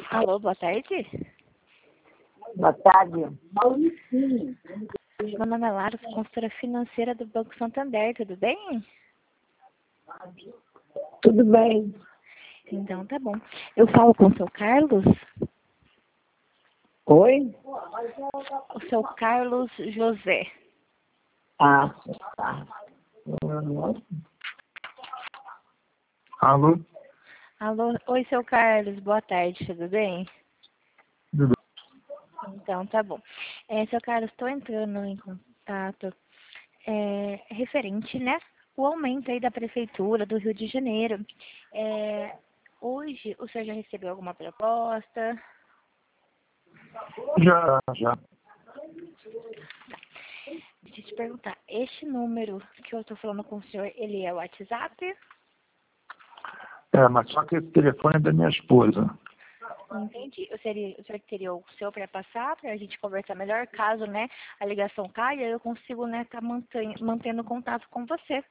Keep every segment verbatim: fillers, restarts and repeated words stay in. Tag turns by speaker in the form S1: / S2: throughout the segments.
S1: Alô, boa tarde.
S2: Boa tarde.
S1: Meu nome é Lara, sou consultora financeira do Banco Santander, tudo bem?
S2: Tudo bem?
S1: Então tá bom. Eu falo com o seu Carlos?
S2: Oi?
S1: O seu Carlos José.
S2: Ah, tá.
S3: Alô?
S1: Alô, oi, seu Carlos, boa tarde, tudo bem?
S3: Tudo bem?
S1: Então tá bom. É, seu Carlos, estou entrando em contato é, referente, né, o aumento aí da Prefeitura do Rio de Janeiro. É, hoje, o senhor já recebeu alguma proposta?
S3: Já, já.
S1: Deixa eu te perguntar, este número que eu estou falando com o senhor, ele é o WhatsApp?
S3: É, mas só que esse telefone é da minha esposa.
S1: Entendi. Eu seria, o senhor teria o seu para passar, para a gente conversar melhor, caso, né, a ligação caia, eu consigo, né, estar tá mantendo, mantendo contato com você.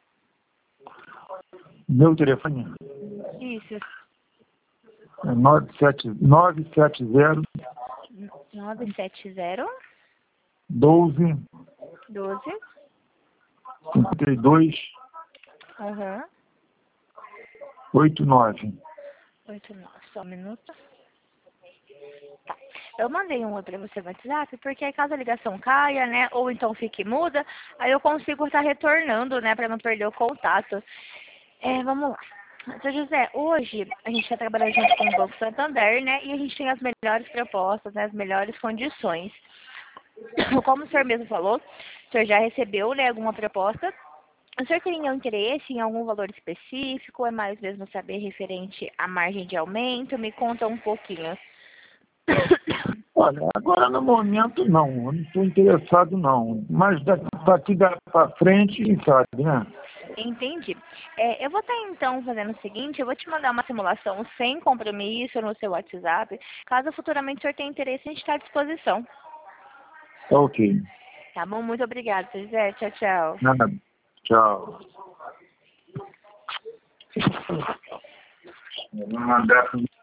S3: Meu telefone
S1: Isso.
S3: é nove sete nove sete zero
S1: nove sete zero,
S3: doze
S1: doze,
S3: cinquenta e dois
S1: aham,
S3: oitenta e nove.
S1: oito nove, só um minuto. Tá. Eu mandei um oi para você no WhatsApp, porque aí caso a ligação caia, né, ou então fique muda, aí eu consigo estar retornando, né, para não perder o contato. É, vamos lá. Seu José, hoje a gente está trabalhando junto com o Banco Santander, né, e a gente tem as melhores propostas, né, as melhores condições. Como o senhor mesmo falou, o senhor já recebeu, né, alguma proposta? O senhor teria interesse em algum valor específico? É mais mesmo saber referente à margem de aumento? Me conta um pouquinho.
S3: Olha, agora no momento não, eu não estou interessado não. Mas daqui para frente, quem sabe, né?
S1: Entendi. É, eu vou estar então fazendo o seguinte, eu vou te mandar uma simulação sem compromisso no seu WhatsApp. Caso futuramente o senhor tenha interesse, a gente está à disposição.
S3: Tá ok.
S1: Tá bom? Muito obrigada, seu José. Tchau, tchau.
S3: Nada. Tchau. Vou mandar